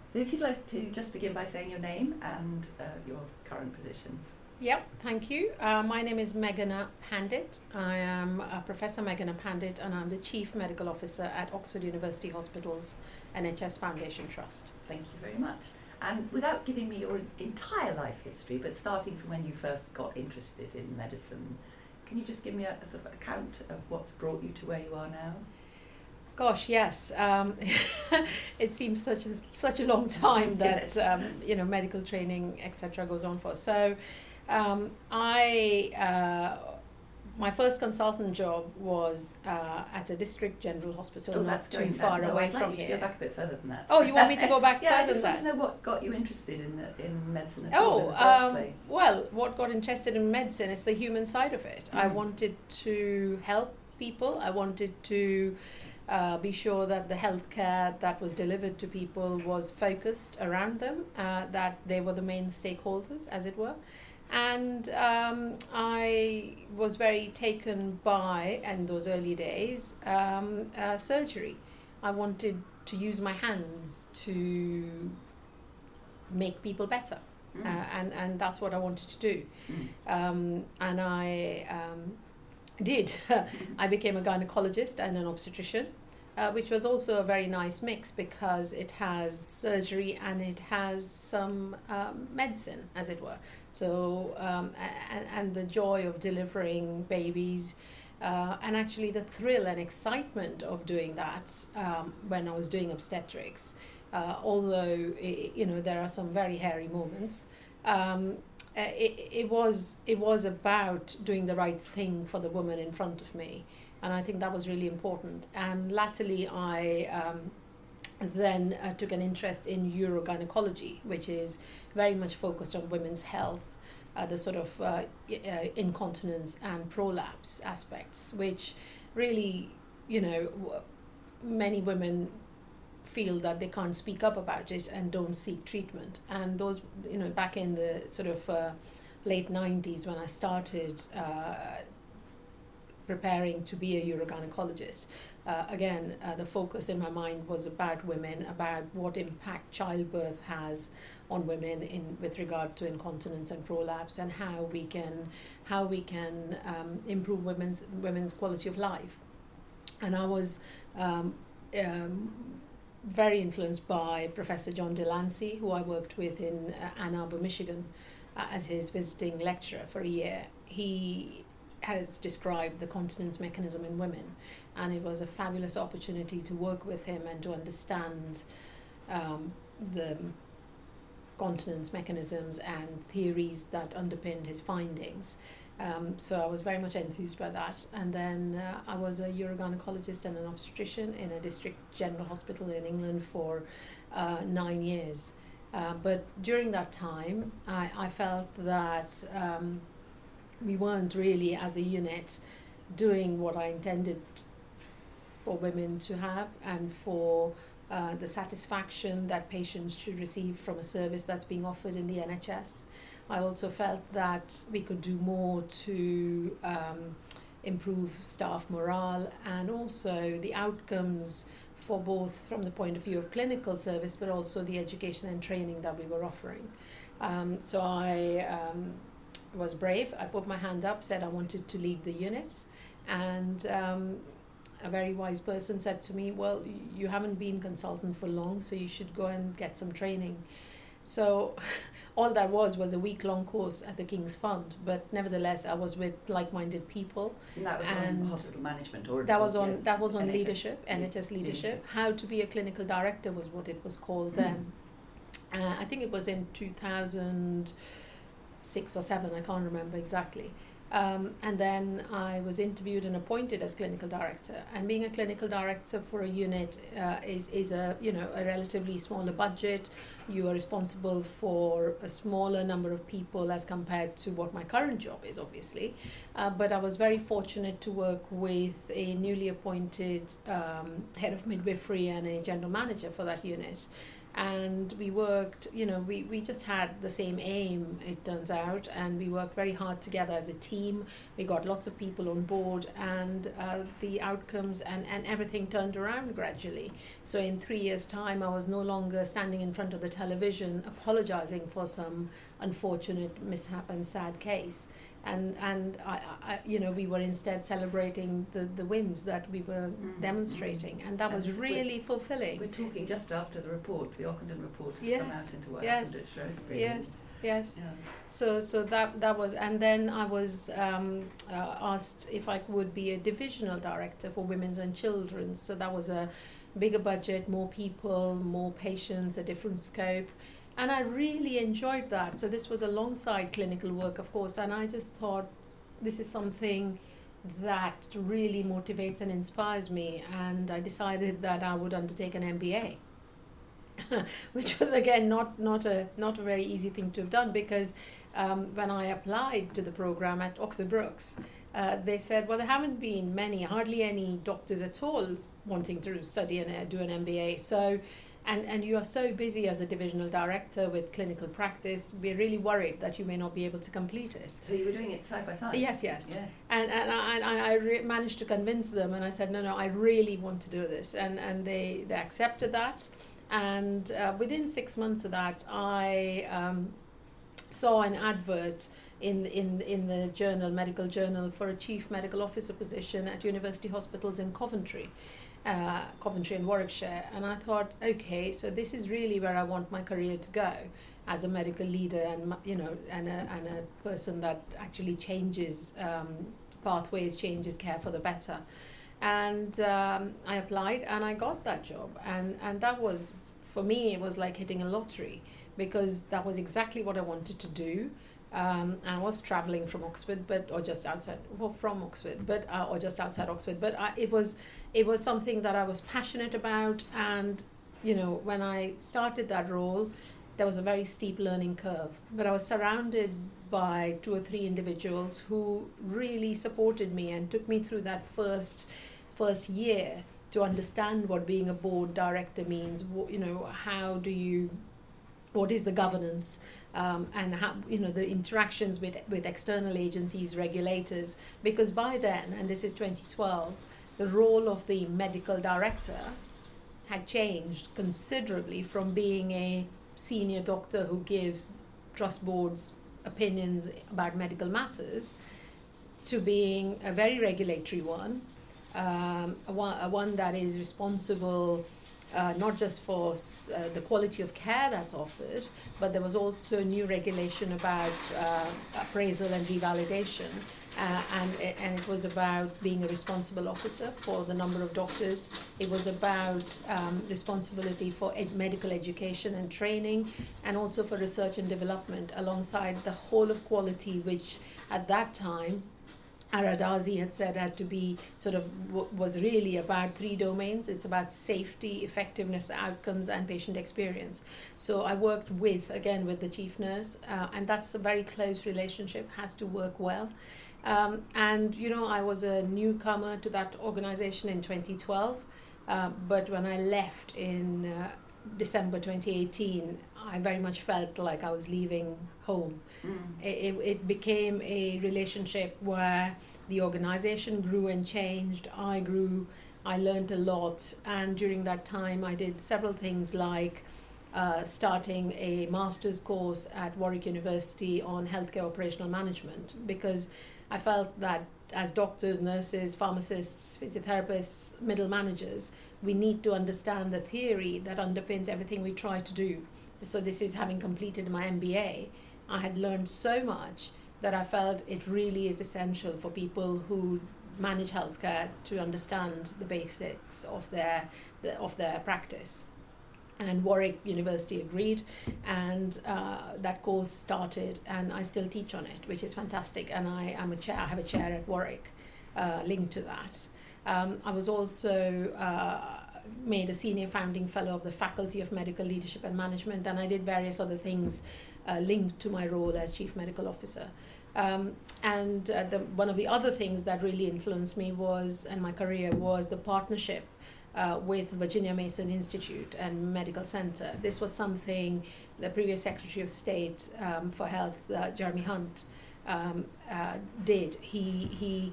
So if you'd like to just begin by saying your name and your current position. Yep, thank you. My name is Meghana Pandit. I am Professor Meghana Pandit, and I'm the Chief Medical Officer at Oxford University Hospitals NHS Foundation Trust. Thank you very much. And without giving me your entire life history, but starting from when you first got interested in medicine, can you just give me a sort of account of what's brought you to where you are now? Gosh, yes. It seems such a long time that Yes. medical training, etc., goes on for. So, my first consultant job was at a district general hospital, not too far away from here. I'd like you to go back a bit further than that. Oh, you want me to go back Yeah, I further just than want that? to know what got you interested in medicine at all in the first place. Well, what got interested in medicine is the human side of it. I Mm. wanted to help people. I wanted to be sure that the healthcare that was delivered to people was focused around them, that they were the main stakeholders, as it were. And I was very taken by, in those early days, surgery. I wanted to use my hands to make people better. And that's what I wanted to do. And I did. I became a gynecologist and an obstetrician, which was also a very nice mix because it has surgery and it has some medicine, as it were. So, and the joy of delivering babies, and actually the thrill and excitement of doing that when I was doing obstetrics, although there are some very hairy moments. It was about doing the right thing for the woman in front of me, and I think that was really important. And latterly, I then took an interest in urogynecology, which is very much focused on women's health, the sort of incontinence and prolapse aspects, which really, many women feel that they can't speak up about it and don't seek treatment. And those, back in the sort of late 90s when I started preparing to be a urogynecologist, again, the focus in my mind was about women, about what impact childbirth has on women with regard to incontinence and prolapse, and how we can improve women's quality of life. And I was very influenced by Professor John Delancey, who I worked with in Ann Arbor, Michigan, as his visiting lecturer for a year. He has described the continence mechanism in women, and it was a fabulous opportunity to work with him and to understand the continence mechanisms and theories that underpinned his findings. So I was very much enthused by that. And then I was a urogynecologist and an obstetrician in a district general hospital in England for 9 years. But during that time, I felt that we weren't really, as a unit, doing what I intended for women to have, and for the satisfaction that patients should receive from a service that's being offered in the NHS. I also felt that we could do more to improve staff morale and also the outcomes for both from the point of view of clinical service, but also the education and training that we were offering. So I was brave. I put my hand up, said I wanted to lead the unit, and a very wise person said to me, well, you haven't been consultant for long, so you should go and get some training. So all that was a week-long course at the King's Fund, but nevertheless I was with like-minded people. And that was on hospital management, or that was on NHS leadership, NHS leadership. How to be a clinical director was what it was called then. I think it was in 2006 or 7, I can't remember exactly. And then I was interviewed and appointed as clinical director. And being a clinical director for a unit is a relatively smaller budget. You are responsible for a smaller number of people as compared to what my current job is, obviously. But I was very fortunate to work with a newly appointed head of midwifery and a general manager for that unit. And we worked, we just had the same aim, it turns out, and we worked very hard together as a team. We got lots of people on board, and the outcomes and everything turned around gradually. So in 3 years' time, I was no longer standing in front of the television apologizing for some unfortunate mishap and sad case. And we were instead celebrating the wins that we were demonstrating, and that was really fulfilling. We're talking just after the report, the Ockenden report, has come out into what happened at Shrewsbury. Yes. Yeah. So that was, and then I was asked if I would be a divisional director for women's and children's. So that was a bigger budget, more people, more patients, a different scope. And I really enjoyed that. So this was alongside clinical work, of course, and I just thought this is something that really motivates and inspires me. And I decided that I would undertake an MBA, which was again not a very easy thing to have done, because when I applied to the program at Oxford Brookes, they said, well, there haven't been hardly any doctors at all wanting to study and do an MBA. So. And you are so busy as a divisional director with clinical practice, we're really worried that you may not be able to complete it. So you were doing it side by side? Yes. And I managed to convince them, and I said, no, I really want to do this. And they accepted that. And within 6 months of that, I saw an advert in the journal, medical journal, for a chief medical officer position at University Hospitals in Coventry and Warwickshire, and I thought, okay, so this is really where I want my career to go, as a medical leader, and and a person that actually changes pathways, changes care for the better. And I applied, and I got that job, and that was, for me, it was like hitting a lottery, because that was exactly what I wanted to do. I was traveling from Oxford, or just outside Oxford, but it was something that I was passionate about. And when I started that role, there was a very steep learning curve, but I was surrounded by 2 or 3 individuals who really supported me and took me through that first year to understand what being a board director means. What is the governance, and how the interactions with external agencies, regulators, because by then, and this is 2012, the role of the medical director had changed considerably from being a senior doctor who gives trust boards opinions about medical matters to being a very regulatory one, one that is responsible not just for the quality of care that's offered, but there was also new regulation about appraisal and revalidation, and it was about being a responsible officer for the number of doctors. It was about responsibility for medical education and training, and also for research and development, alongside the whole of quality, which at that time Aradazi had said had to be was really about 3 domains. It's about safety, effectiveness, outcomes, and patient experience. So I worked with the chief nurse, and that's a very close relationship, has to work well. And I was a newcomer to that organization in 2012, but when I left in December 2018, I very much felt like I was leaving home. It became a relationship where the organization grew and changed. I grew, I learned a lot, and during that time I did several things like starting a master's course at Warwick University on healthcare operational management, because I felt that as doctors, nurses, pharmacists, physiotherapists, middle managers, we need to understand the theory that underpins everything we try to do. So this is having completed my MBA. I had learned so much that I felt it really is essential for people who manage healthcare to understand the basics of their practice. And Warwick University agreed, and that course started, and I still teach on it, which is fantastic. And I have a chair at Warwick linked to that. I was also made a senior founding fellow of the Faculty of Medical Leadership and Management, and I did various other things linked to my role as Chief Medical Officer. One of the other things that really influenced me and my career was the partnership with Virginia Mason Institute and Medical Center. This was something the previous Secretary of State for Health, Jeremy Hunt, did. He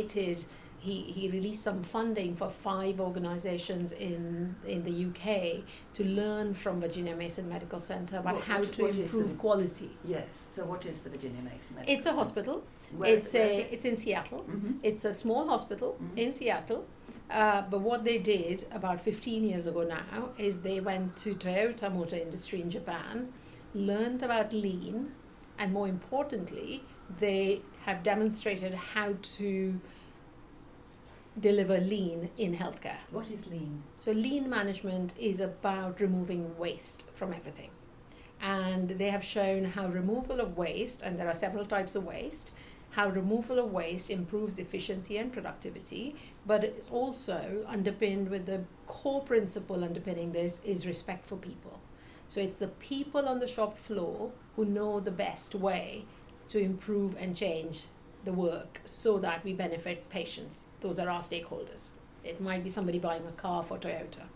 released some funding for 5 organizations in the UK to learn from Virginia Mason Medical Center about how to improve quality. Yes. So what is the Virginia Mason Medical It's a hospital. Where is it? It's in Seattle. Mm-hmm. It's a small hospital in Seattle. But what they did about 15 years ago now is they went to Toyota Motor Industry in Japan, learned about lean, and more importantly, they have demonstrated how to deliver lean in healthcare. What is lean? So lean management is about removing waste from everything. And they have shown how removal of waste, and there are several types of waste, how removal of waste improves efficiency and productivity, but it's also underpinned with the core principle underpinning this is respect for people. So it's the people on the shop floor who know the best way to improve and change the work so that we benefit patients. Those are our stakeholders. It might be somebody buying a car for Toyota.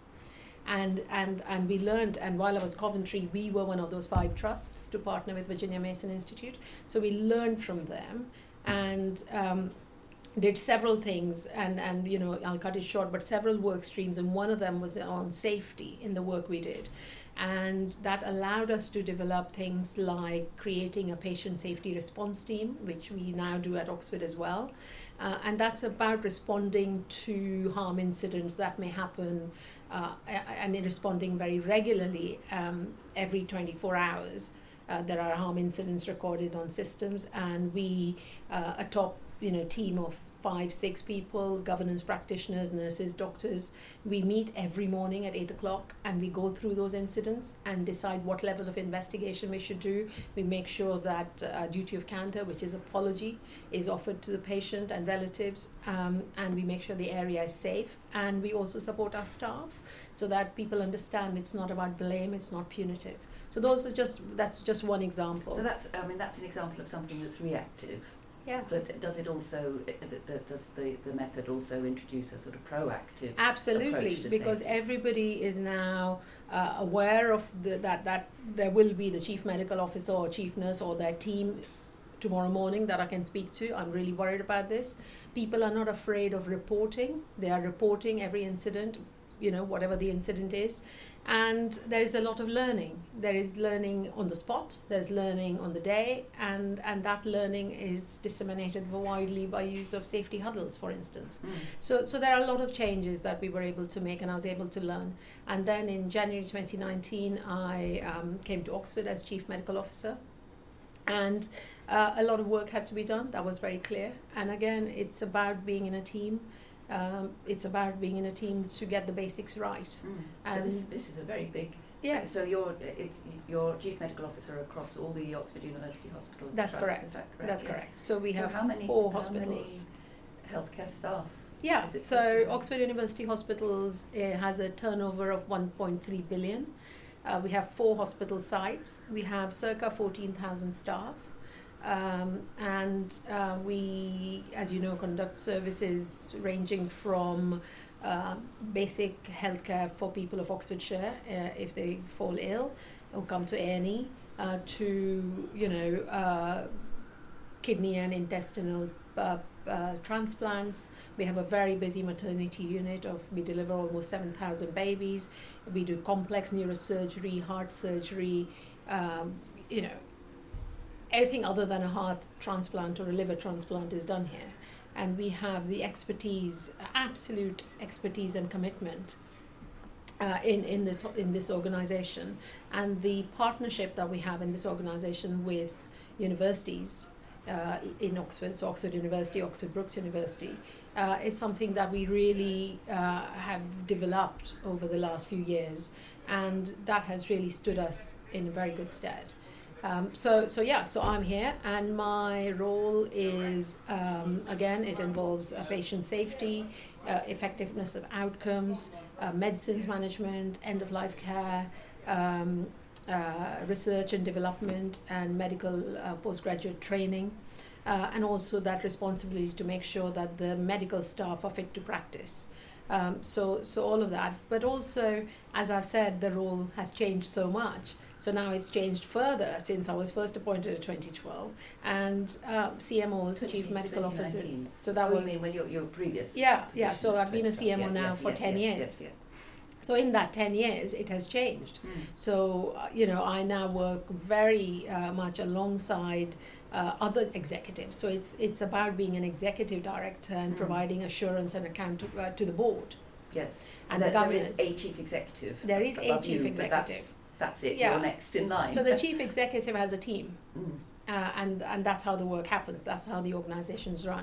And we learned, and while I was Coventry, we were one of those 5 trusts to partner with Virginia Mason Institute. So we learned from them and did several things, and I'll cut it short, but several work streams, and one of them was on safety in the work we did. And that allowed us to develop things like creating a patient safety response team, which we now do at Oxford as well. And that's about responding to harm incidents that may happen and in responding very regularly every 24 hours. There are harm incidents recorded on systems, and we, a top team of 5-6 people, governance practitioners, nurses, doctors, we meet every morning at 8 o'clock and we go through those incidents and decide what level of investigation we should do. We make sure that duty of candor, which is apology, is offered to the patient and relatives, and we make sure the area is safe, and we also support our staff so that people understand it's not about blame, it's not punitive. So that's just one example. So that's an example of something that's reactive. Yeah. But does it also, does the method also introduce a sort of proactive Absolutely, approach to because safety? everybody is now aware of that there will be the chief medical officer or chief nurse or their team tomorrow morning that I can speak to. I'm really worried about this. People are not afraid of reporting. They are reporting every incident, whatever the incident is. And there is a lot of learning. There is learning on the spot, there's learning on the day, and that learning is disseminated widely by use of safety huddles, for instance. So there are a lot of changes that we were able to make, and I was able to learn. And then in January 2019, I came to Oxford as Chief Medical Officer. And a lot of work had to be done, that was very clear. And again, it's about being in a team. It's about being in a team to get the basics right. And so this is a very big. Yes. So you're chief medical officer across all the Oxford University Hospital. That's trusts, correct. Is that correct? That's correct. So we have how many, 4 hospitals. How many healthcare staff? Yeah. Is it So possible? Oxford University Hospitals has a turnover of 1.3 billion. We have 4 hospital sites. We have circa 14,000 staff. And we, as you know, conduct services ranging from basic healthcare for people of Oxfordshire if they fall ill or come to A&E, to kidney and intestinal transplants. We have a very busy maternity unit. We deliver almost 7,000 babies. We do complex neurosurgery, heart surgery, everything other than a heart transplant or a liver transplant is done here. And we have the expertise, absolute expertise and commitment in this organization. And the partnership that we have in this organization with universities in Oxford, so Oxford University, Oxford Brookes University, is something that we really have developed over the last few years. And that has really stood us in very good stead. So I'm here, and my role is, again, it involves patient safety, effectiveness of outcomes, medicines management, end-of-life care, research and development, and medical postgraduate training, and also that responsibility to make sure that the medical staff are fit to practice. So all of that, but also, as I've said, the role has changed so much. So now it's changed further since I was first appointed in 2012, and CMOs, Chief Medical Officer. So that was. You mean when your previous? Yeah. Position, So I've been a CMO now for 10 years. Yes. So in that 10 years, it has changed. So, I now work very much alongside other executives. So it's about being an executive director and providing assurance and account to the board. Yes. And the governors. There is a chief executive. There is a chief executive. That's it. Yeah. You're next in line. So the chief executive has a team, and that's how the work happens. That's how the organizations run.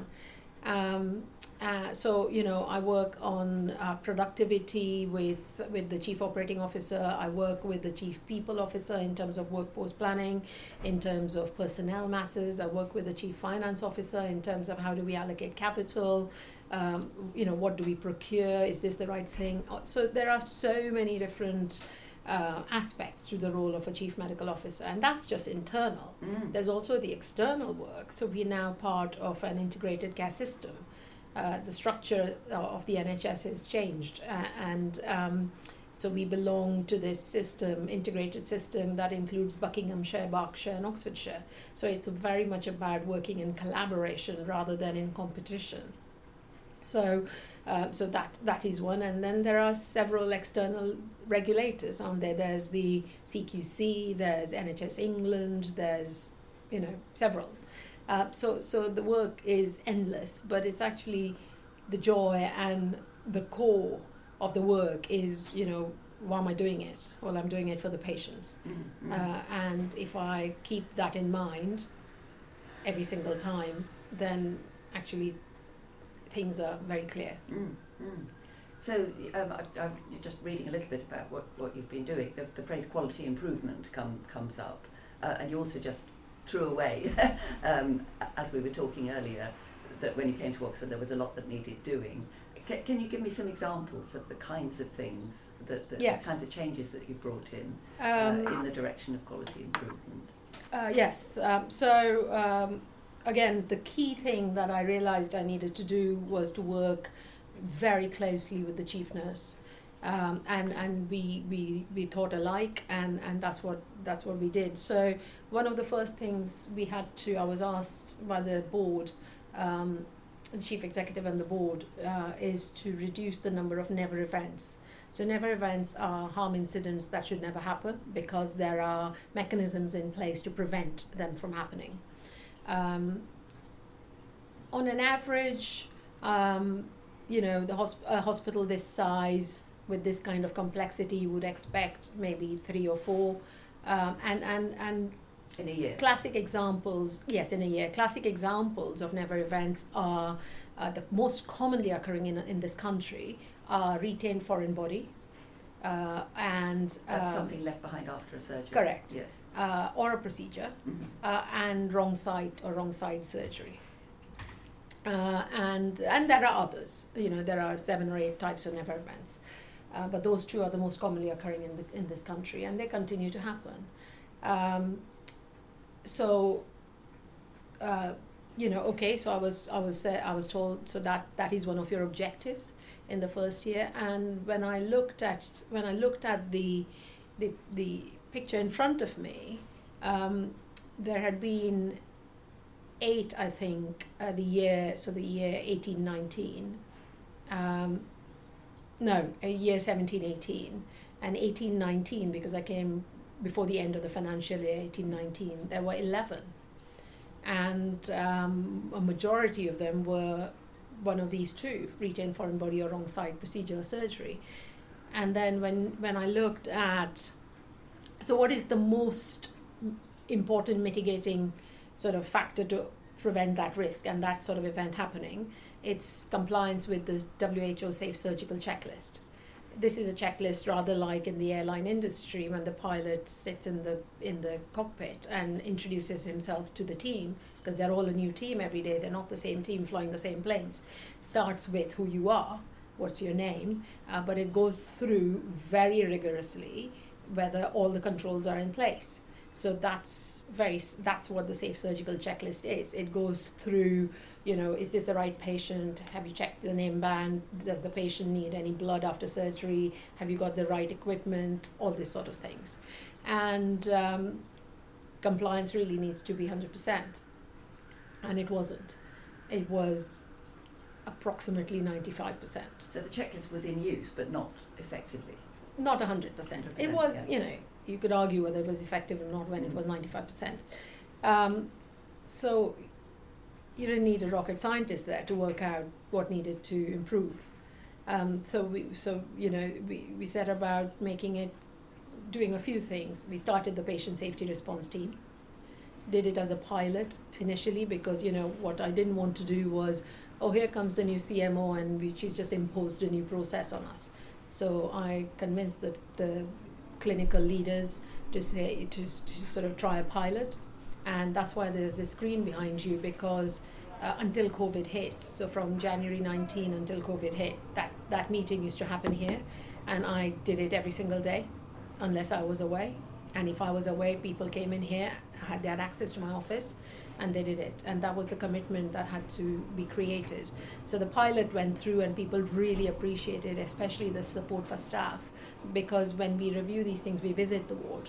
So I work on productivity with the chief operating officer. I work with the chief people officer in terms of workforce planning, in terms of personnel matters. I work with the chief finance officer in terms of how do we allocate capital. What do we procure? Is this the right thing? So there are so many different aspects to the role of a chief medical officer, and that's just internal. There's also the external work. So we're now part of an integrated care system. The structure of the NHS has changed, and so we belong to this system, integrated system that includes Buckinghamshire, Berkshire and Oxfordshire. So it's very much about working in collaboration rather than in competition. So that is one, and then there are several external regulators on there. There's the CQC, there's NHS England, there's several. So the work is endless, but it's actually the joy and the core of the work is why am I doing it? Well, I'm doing it for the patients, and if I keep that in mind every single time, then actually things are very clear. So I'm just reading a little bit about what you've been doing. The phrase quality improvement comes up, and you also just threw away, as we were talking earlier, that when you came to Oxford there was a lot that needed doing. Can you give me some examples of the kinds of things, the kinds of changes that you brought in the direction of quality improvement? Yes. Again, the key thing that I realized I needed to do was to work very closely with the chief nurse, and we thought alike, and that's what we did. So one of the first things I was asked by the board, the chief executive and the board, is to reduce the number of never events. So never events are harm incidents that should never happen because there are mechanisms in place to prevent them from happening. On an average, a hospital this size with this kind of complexity, you would expect maybe 3 or 4, and in a year. Classic examples, yes, in a year. Classic examples of never events are the most commonly occurring in this country are retained foreign body, and that's something left behind after a surgery. Correct. Yes. Or a procedure, and wrong side surgery. And there are others. There are 7 or 8 types of never events, but those 2 are the most commonly occurring in this country, and they continue to happen. So I was told, so that is one of your objectives in the first year. And when I looked at the picture in front of me, there had been 8, I think, the year 18-19, year 17-18, and 18-19, because I came before the end of the financial year, 18-19, there were 11, and a majority of them were one of these 2, retained foreign body or wrong side procedure or surgery. And then when I looked at, so what is the most important mitigating sort of factor to prevent that risk and that sort of event happening, it's compliance with the WHO Safe Surgical Checklist. This is a checklist rather like in the airline industry when the pilot sits in the cockpit and introduces himself to the team, because they're all a new team every day, they're not the same team flying the same planes. Starts with who you are, what's your name, but it goes through very rigorously whether all the controls are in place. So that's what the Safe Surgical Checklist is. It goes through, is this the right patient? Have you checked the name band? Does the patient need any blood after surgery? Have you got the right equipment? All this sort of things. And compliance really needs to be 100%. And it wasn't. It was approximately 95%. So the checklist was in use, but not effectively? Not 100%. It was, you could argue whether it was effective or not when it was 95%. So you didn't need a rocket scientist there to work out what needed to improve. So we set about doing a few things. We started the patient safety response team. Did it as a pilot initially because, what I didn't want to do was, here comes the new CMO and she's just imposed a new process on us. So I convinced the clinical leaders to sort of try a pilot. And that's why there's this screen behind you, because until COVID hit, so from January 19 until COVID hit, that meeting used to happen here. And I did it every single day, unless I was away. And if I was away, people came in here, they had access to my office, and they did it. And that was the commitment that had to be created. So the pilot went through and people really appreciated, especially the support for staff, because when we review these things, we visit the ward.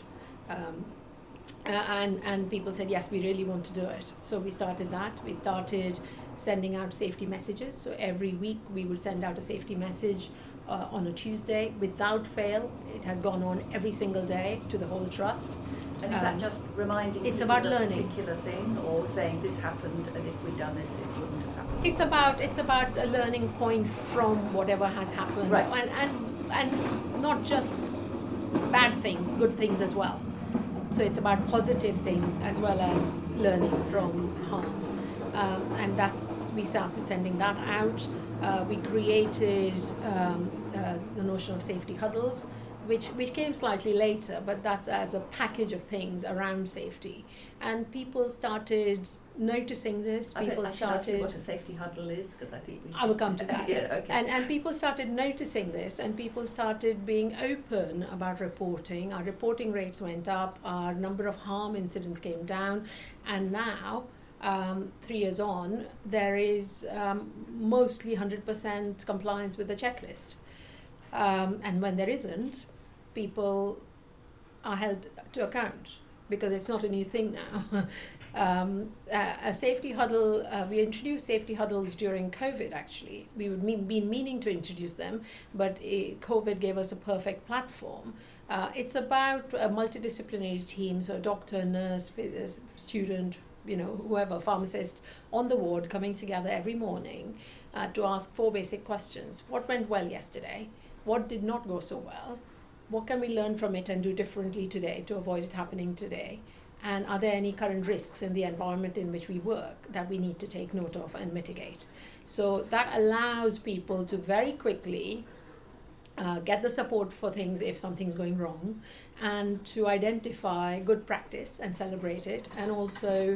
And people said, yes, we really want to do it. So we started that. We started sending out safety messages. So every week we would send out a safety message on a Tuesday. Without fail, it has gone on every single day to the whole trust. And is that just reminding it's people about of learning. a particular thing, or saying this happened and if we'd done this it wouldn't have happened? It's about a learning point from whatever has happened. Right. And not just bad things, good things as well. So it's about positive things as well as learning from harm. And we started sending that out. We created the notion of safety huddles, which came slightly later, but that's as a package of things around safety. And people started noticing this. People started. What a safety huddle is, because I think we should. I will come to that. Yeah, okay. And people started noticing this, and people started being open about reporting. Our reporting rates went up. Our number of harm incidents came down, and now, 3 years on, there is mostly 100% compliance with the checklist. And when there isn't, people are held to account because it's not a new thing now. A safety huddle, we introduced safety huddles during COVID actually. We would been meaning to introduce them, but COVID gave us a perfect platform. It's about a multidisciplinary team, so doctor, nurse, student, whoever, pharmacist on the ward coming together every morning to ask 4 basic questions. What went well yesterday? What did not go so well? What can we learn from it and do differently today to avoid it happening today? And are there any current risks in the environment in which we work that we need to take note of and mitigate? So that allows people to very quickly get the support for things if something's going wrong, and to identify good practice and celebrate it, and also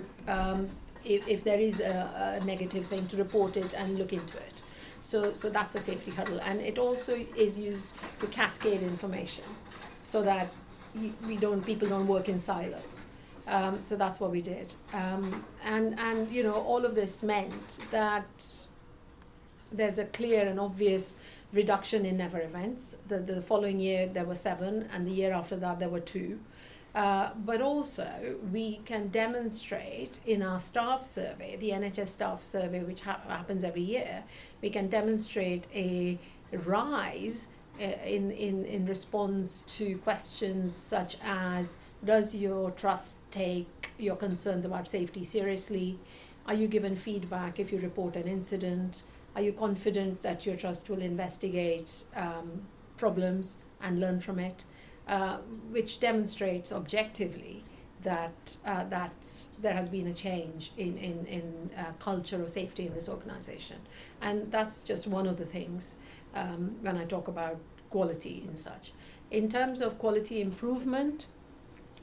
if there is a negative thing, to report it and look into it. So that's a safety huddle, and it also is used to cascade information so that people don't work in silos. So that's what we did, and all of this meant that there's a clear and obvious reduction in never events. The following year there were 7, and the year after that there were 2. But also we can demonstrate in our staff survey, the NHS staff survey, which happens every year, we can demonstrate a rise in response to questions such as, does your trust take your concerns about safety seriously? Are you given feedback if you report an incident? Are you confident that your trust will investigate problems and learn from it? Which demonstrates objectively that there has been a change in culture of safety in this organization. And that's just one of the things when I talk about quality and such. In terms of quality improvement,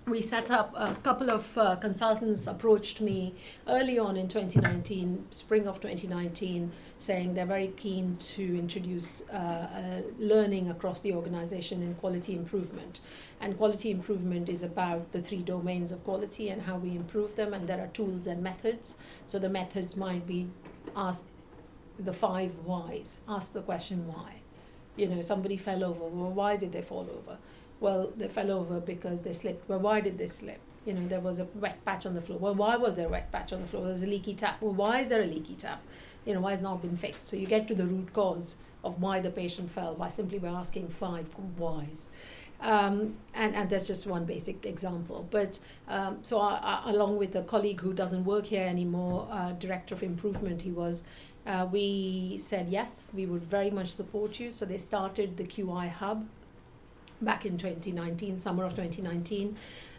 we set up a couple of consultants approached me early on in 2019, spring of 2019, saying they're very keen to introduce learning across the organization in quality improvement. And quality improvement is about the 3 domains of quality and how we improve them, and there are tools and methods. So the methods might be ask the 5 whys, ask the question why. Somebody fell over, well, why did they fall over? Well, they fell over because they slipped. Well, why did they slip? There was a wet patch on the floor. Well, why was there a wet patch on the floor? There's a leaky tap. Well, why is there a leaky tap? Why has not been fixed? So you get to the root cause of why the patient fell by simply asking 5 whys. And that's just one basic example. But so I, along with a colleague who doesn't work here anymore, director of improvement he was, we said yes, we would very much support you. So they started the QI Hub back in 2019, summer of 2019,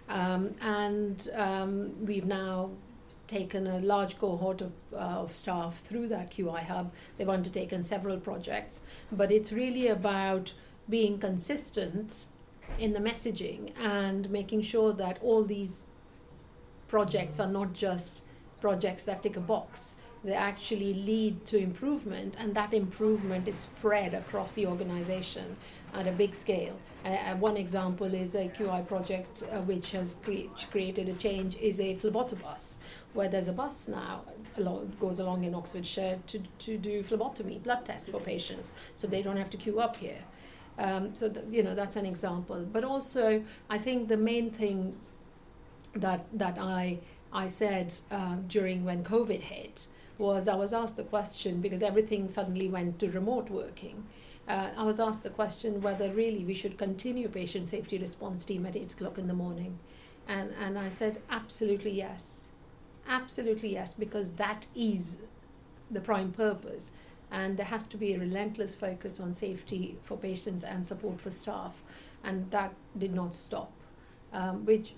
and we've now taken a large cohort of staff through that QI Hub. They've undertaken several projects, but it's really about being consistent in the messaging and making sure that all these projects are not just projects that tick a box. They actually lead to improvement, and that improvement is spread across the organization at a big scale. One example is a QI project which has created a change is a phlebotobus, where there's a bus now goes along in Oxfordshire to do phlebotomy, blood tests for patients, so they don't have to queue up here. That's an example. But also, I think the main thing that I said during when COVID hit was I was asked the question, because everything suddenly went to remote working. I was asked the question whether really we should continue patient safety response team at 8 o'clock in the morning. And I said, absolutely yes. Absolutely yes, because that is the prime purpose. And there has to be a relentless focus on safety for patients and support for staff. And that did not stop, which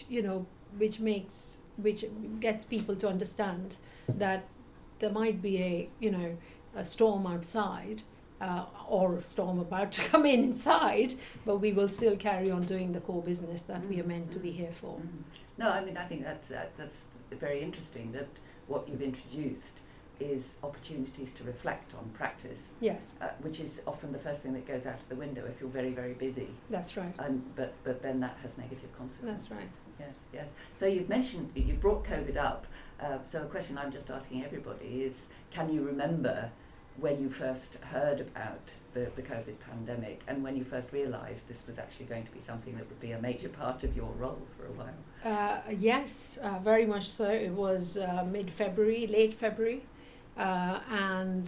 gets people to understand that there might be a storm outside, or a storm about to come inside, but we will still carry on doing the core business that we are meant to be here for. No, I mean, I think that's very interesting that what you've introduced is opportunities to reflect on practice. Yes. Which is often the first thing that goes out of the window if you're very, very busy. That's right. But then that has negative consequences. That's right. Yes. So you've brought COVID up. So a question I'm just asking everybody is, can you remember when you first heard about the COVID pandemic and when you first realised this was actually going to be something that would be a major part of your role for a while? Yes, very much so. It was mid-February, late February, and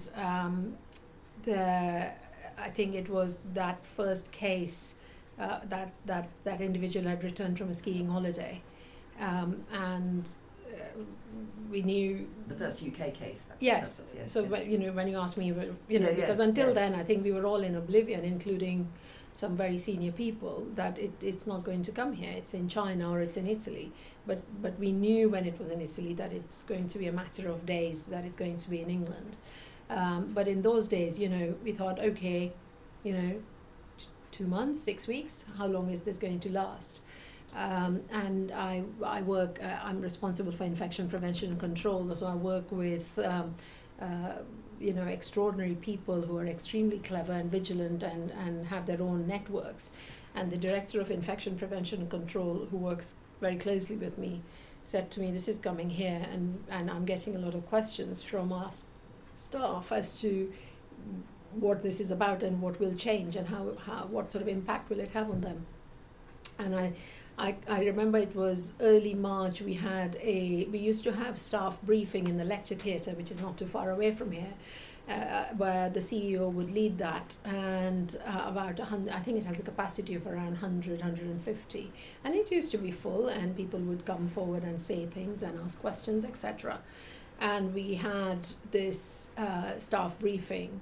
I think it was that first case that individual had returned from a skiing holiday, and we knew the first UK case. Yes. So when you asked me, because until then I think we were all in oblivion, including some very senior people, that it's not going to come here. It's in China or it's in Italy. But we knew when it was in Italy that it's going to be a matter of days that it's going to be in England. But in those days, we thought, okay, 2 months, 6 weeks, how long is this going to last? And I work, I'm responsible for infection prevention and control, so I work with extraordinary people who are extremely clever and vigilant and have their own networks. And the director of infection prevention and control, who works very closely with me, said to me, this is coming here, and I'm getting a lot of questions from our staff as to what this is about and what will change and how what sort of impact will it have on them. And I remember it was early March, we used to have staff briefing in the lecture theatre, which is not too far away from here, where the CEO would lead that, and about 100, I think it has a capacity of around 100, 150, and it used to be full, and people would come forward and say things and ask questions, etc. And we had this staff briefing,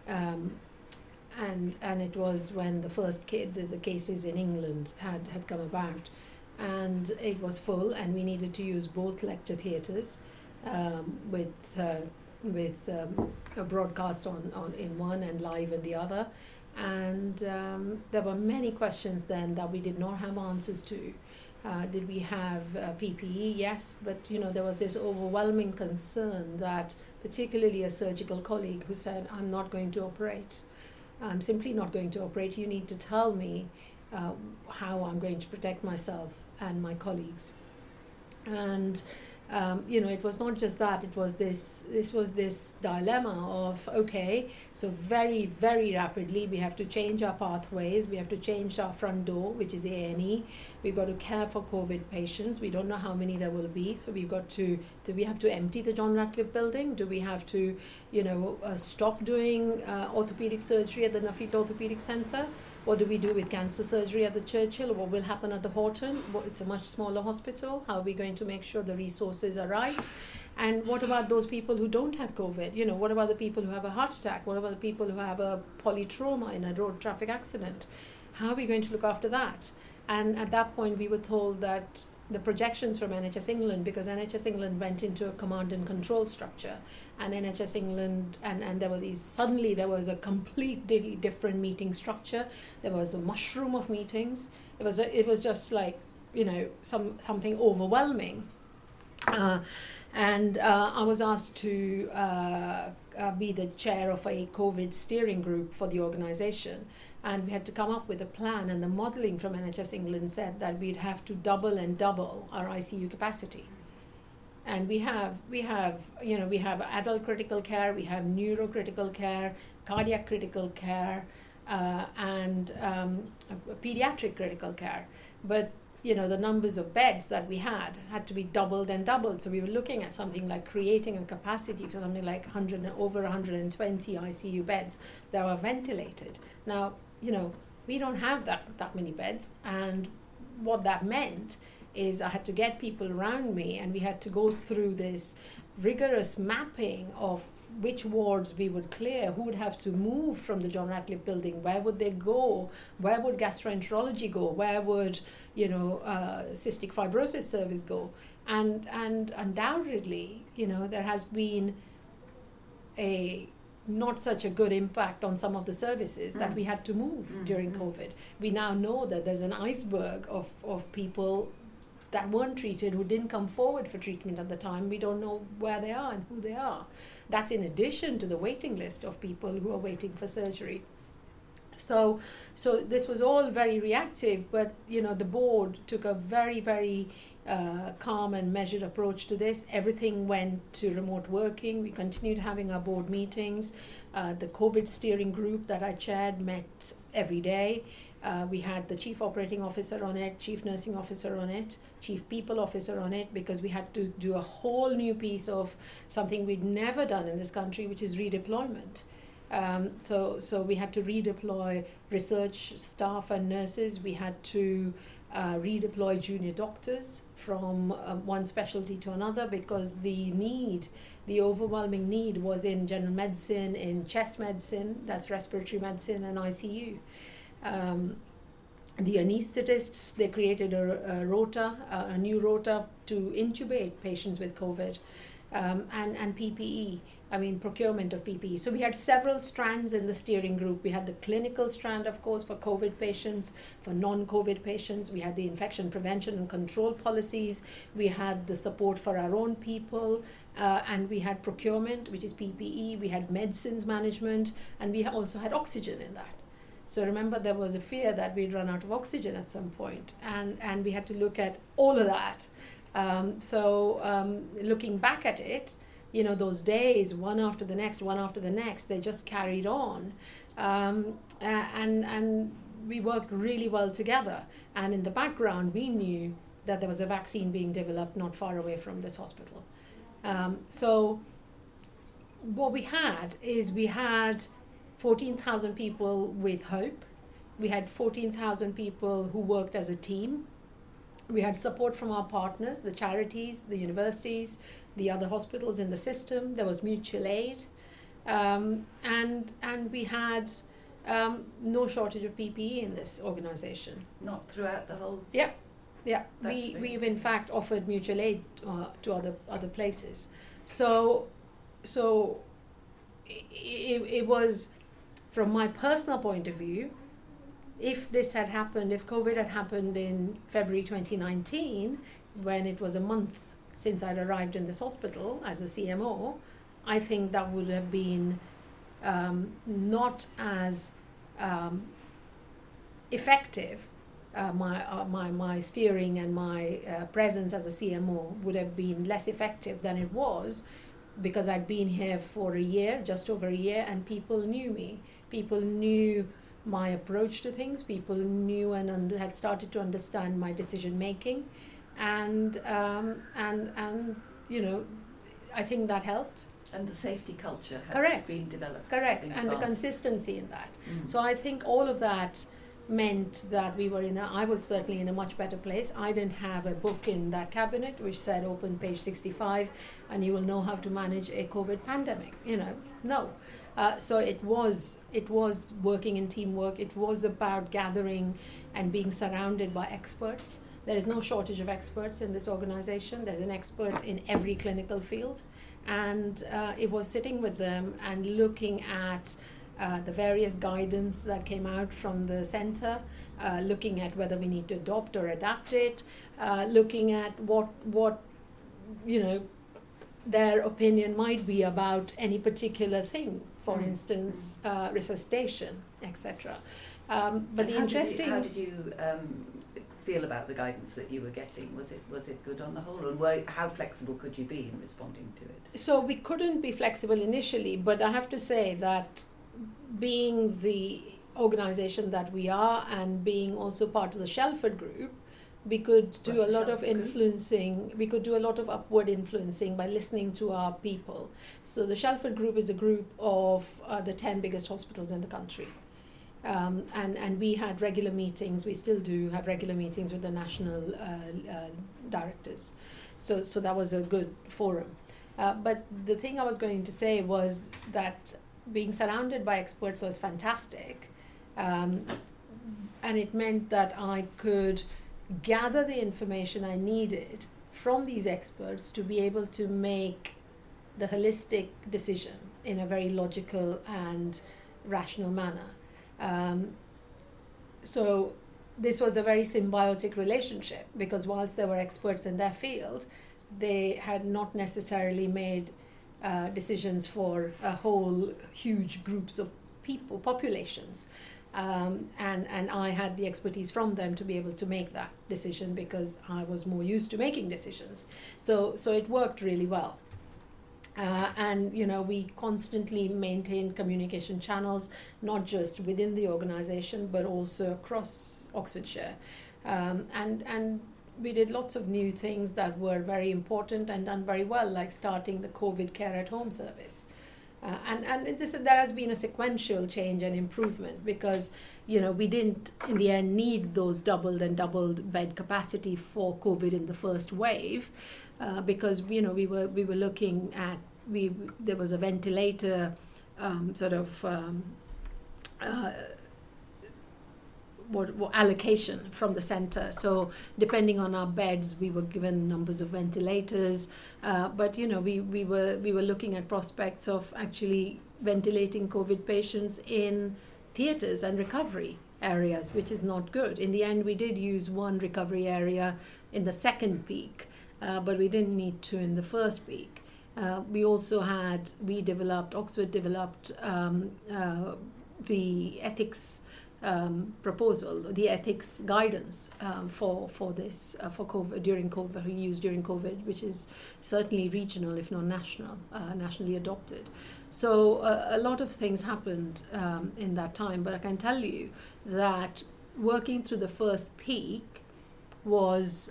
and it was when the first the cases in England had come about, and it was full, and we needed to use both lecture theatres with a broadcast on in one and live in the other, And there were many questions then that we did not have answers to. Did we have PPE? Yes, but there was this overwhelming concern that particularly a surgical colleague who said, I'm not going to operate. I'm simply not going to operate. You need to tell me how I'm going to protect myself and my colleagues. And it was not just that. It was this dilemma of, okay, so very, very rapidly we have to change our pathways. We have to change our front door, which is the A&E. We've got to care for COVID patients. We don't know how many there will be. So we've got to, do we have to empty the John Ratcliffe building? Do we have to, stop doing orthopedic surgery at the Nuffield Orthopedic Centre? What do we do with cancer surgery at the Churchill? What will happen at the Horton? It's a much smaller hospital. How are we going to make sure the resources are right? And what about those people who don't have COVID? What about the people who have a heart attack? What about the people who have a polytrauma in a road traffic accident? How are we going to look after that? And at that point, we were told that the projections from NHS England, because NHS England went into a command and control structure, and NHS England, and there were suddenly there was a completely different meeting structure. There was a mushroom of meetings. It was just like, something overwhelming. And I was asked to be the chair of a COVID steering group for the organisation. And we had to come up with a plan, and the modelling from NHS England said that we'd have to double and double our ICU capacity. And we have adult critical care, we have neurocritical care, cardiac critical care, and pediatric critical care. But the numbers of beds that we had to be doubled and doubled. So we were looking at something like creating a capacity for something like over 120 ICU beds that are ventilated. Now, we don't have that many beds, and what that meant is I had to get people around me, and we had to go through this rigorous mapping of which wards we would clear, who would have to move from the John Ratcliffe building, where would they go, where would gastroenterology go, where would cystic fibrosis service go, and undoubtedly there has been a not such a good impact on some of the services that we had to move during COVID. We now know that there's an iceberg of people that weren't treated, who didn't come forward for treatment at the time. We don't know where they are and who they are. That's in addition to the waiting list of people who are waiting for surgery. So this was all very reactive, but the board took a very, very calm and measured approach to this. Everything went to remote working. We continued having our board meetings. The COVID steering group that I chaired met every day. We had the chief operating officer on it, chief nursing officer on it, chief people officer on it, because we had to do a whole new piece of something we'd never done in this country, which is redeployment. So we had to redeploy research staff and nurses. We had to redeploy junior doctors from one specialty to another, because the overwhelming need was in general medicine, in chest medicine, that's respiratory medicine, and ICU. The anaesthetists, they created a new rota to intubate patients with COVID, and PPE. Procurement of PPE. So we had several strands in the steering group. We had the clinical strand, of course, for COVID patients, for non-COVID patients. We had the infection prevention and control policies. We had the support for our own people, and we had procurement, which is PPE. We had medicines management, and we also had oxygen in that. So remember, there was a fear that we'd run out of oxygen at some point, and we had to look at all of that. Looking back at it, those days, one after the next, they just carried on. And we worked really well together. And in the background, we knew that there was a vaccine being developed not far away from this hospital. So what we had 14,000 people with hope. We had 14,000 people who worked as a team. We had support from our partners, the charities, the universities, the other hospitals in the system. There was mutual aid. And we had no shortage of PPE in this organisation. Not throughout the whole... Yeah. We've in fact offered mutual aid to other places. So it was... from my personal point of view, if COVID had happened in February 2019, when it was a month since I'd arrived in this hospital as a CMO, I think that would have been not as effective. My steering and my presence as a CMO would have been less effective than it was, because I'd been here for a year, just over a year, and people knew me. People knew my approach to things. People knew and had started to understand my decision making, and I think that helped. And the safety culture had been developed. Correct, and the consistency in that. So I think all of that meant that I was certainly in a much better place. I didn't have a book in that cabinet which said open page 65 and you will know how to manage a COVID pandemic. No. So it was working in teamwork. It was about gathering and being surrounded by experts. There is no shortage of experts in this organization. There's an expert in every clinical field. And it was sitting with them and looking at the various guidance that came out from the center, looking at whether we need to adopt or adapt it, looking at what their opinion might be about any particular thing, for instance, resuscitation, etc. But the interesting... How did you feel about the guidance that you were getting? Was it good on the whole, and how flexible could you be in responding to it? So we couldn't be flexible initially, but I have to say that being the organization that we are and being also part of the Shelford Group, we could do a lot of influencing. We could do a lot of upward influencing by listening to our people. So the Shelford Group is a group of the 10 biggest hospitals in the country. And we had regular meetings. We still do have regular meetings with the national directors. So that was a good forum. But the thing I was going to say was that being surrounded by experts was fantastic. And it meant that I could gather the information I needed from these experts to be able to make the holistic decision in a very logical and rational manner. So this was a very symbiotic relationship, because whilst they were experts in their field, they had not necessarily made decisions for whole huge groups of people, populations. And I had the expertise from them to be able to make that decision, because I was more used to making decisions. So it worked really well. And we constantly maintained communication channels, not just within the organization, but also across Oxfordshire. And we did lots of new things that were very important and done very well, like starting the COVID Care at Home service. There has been a sequential change and improvement, because we didn't in the end need those doubled bed capacity for COVID in the first wave, because we were looking at there was a ventilator allocation from the center. So depending on our beds, we were given numbers of ventilators. But we were looking at prospects of actually ventilating COVID patients in theatres and recovery areas, which is not good. In the end, we did use one recovery area in the second peak, but we didn't need to in the first peak. Oxford developed the ethics proposal, the ethics guidance for this for COVID during COVID, which is certainly regional, if not national, nationally adopted. So a lot of things happened in that time, but I can tell you that working through the first peak was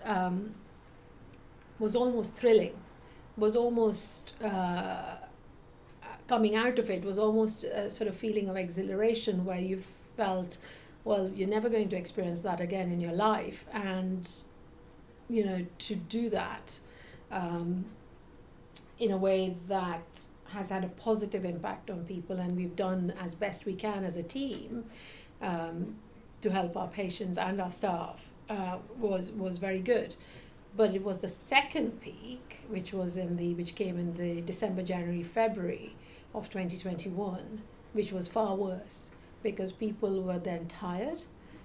almost thrilling. Was almost coming out of it was almost a sort of feeling of exhilaration, where you felt, well, you're never going to experience that again in your life, and to do that in a way that has had a positive impact on people, and we've done as best we can as a team to help our patients and our staff was very good. But it was the second peak, which came in the December, January, February of 2021, which was far worse. because people were then tired.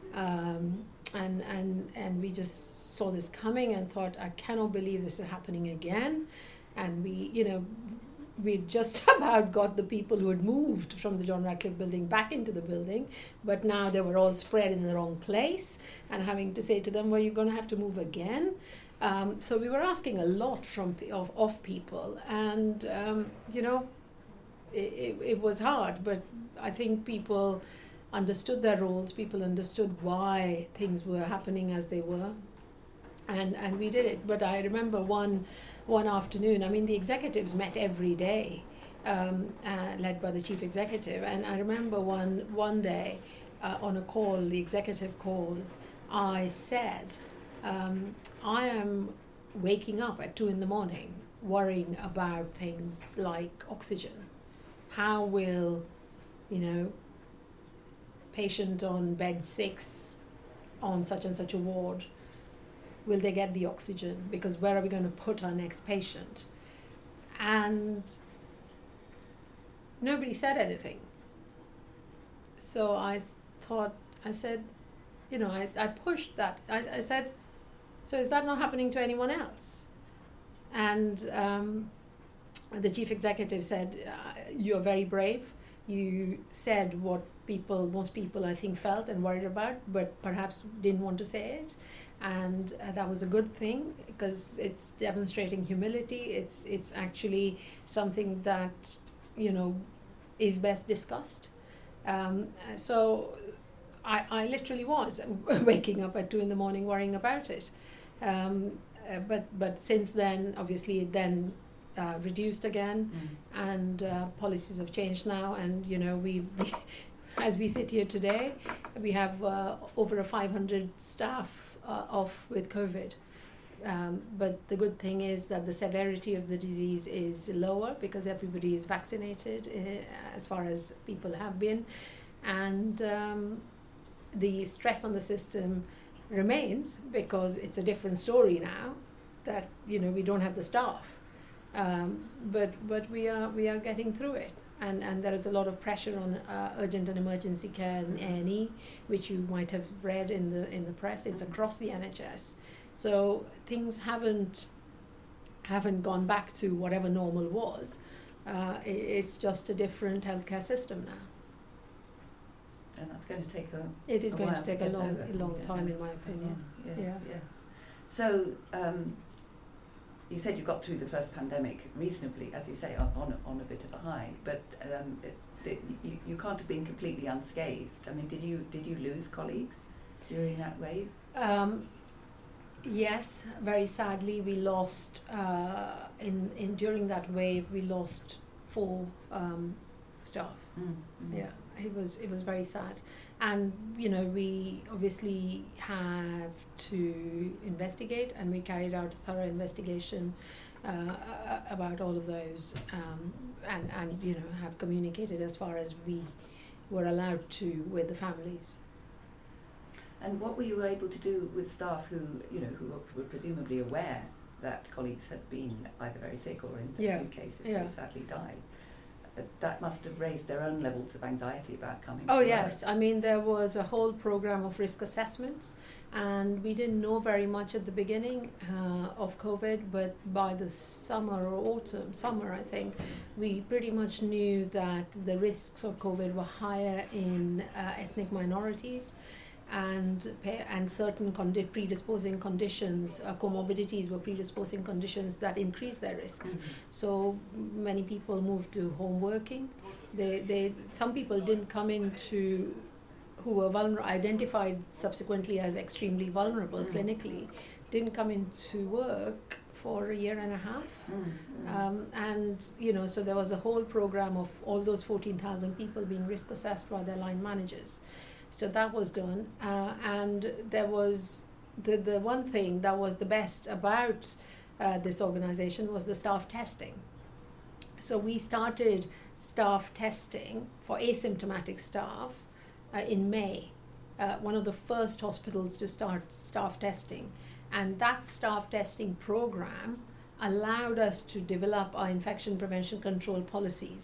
And we just saw this coming and thought, I cannot believe this is happening again. And we just about got the people who had moved from the John Radcliffe building back into the building, but now they were all spread in the wrong place, and having to say to them, well, you're going to have to move again. So we were asking a lot of people, and it was hard, but I think people understood their roles, people understood why things were happening as they were, and we did it. But I remember one afternoon, I mean, the executives met every day, led by the chief executive, and I remember one day on a call, the executive call, I said, I am waking up at 2 a.m. worrying about things like oxygen. How will, patient on bed 6 on such and such a ward, will they get the oxygen? Because where are we going to put our next patient? And nobody said anything. So I said, I pushed that. I said, so is that not happening to anyone else? And the chief executive said, you're very brave. You said what most people I think felt and worried about, but perhaps didn't want to say it. And that was a good thing, because it's demonstrating humility. It's actually something that, is best discussed. So I literally was waking up at 2 a.m. worrying about it. But since then, obviously, it then reduced again, and policies have changed now. And we as we sit here today, we have over 500 staff off with COVID. But the good thing is that the severity of the disease is lower because everybody is vaccinated, as far as people have been, and the stress on the system remains because it's a different story now that we don't have the staff, but we are getting through it, and there is a lot of pressure on urgent and emergency care and A&E, which you might have read in the press. It's across the NHS, so things haven't gone back to whatever normal was. It's just a different healthcare system now. And that's going to take It is going to take a long yeah. time, in my opinion. Yes, Yeah. yes. So you said you got through the first pandemic reasonably, as you say, on a bit of a high, but you can't have been completely unscathed. I mean, did you lose colleagues during that wave? Yes, very sadly, we lost during that wave. We lost 4 staff. Yeah, it was very sad, and we obviously have to investigate, and we carried out a thorough investigation about all of those, and have communicated as far as we were allowed to with the families. And what were you able to do with staff who were presumably aware that colleagues had been either very sick or in a few cases very sadly died? That must have raised their own levels of anxiety about coming to work. Yes. I mean, there was a whole program of risk assessments, and we didn't know very much at the beginning of COVID, but by the summer, I think, we pretty much knew that the risks of COVID were higher in ethnic minorities, and certain predisposing conditions, comorbidities were predisposing conditions that increase their risks. So many people moved to home working. Some people didn't come into, who were identified subsequently as extremely vulnerable clinically, didn't come into work for a year and a half. And so there was a whole program of all those 14,000 people being risk assessed by their line managers. So that was done, and there was the one thing that was the best about this organization was the staff testing. So we started staff testing for asymptomatic staff in May, one of the first hospitals to start staff testing, and that staff testing program allowed us to develop our infection prevention control policies.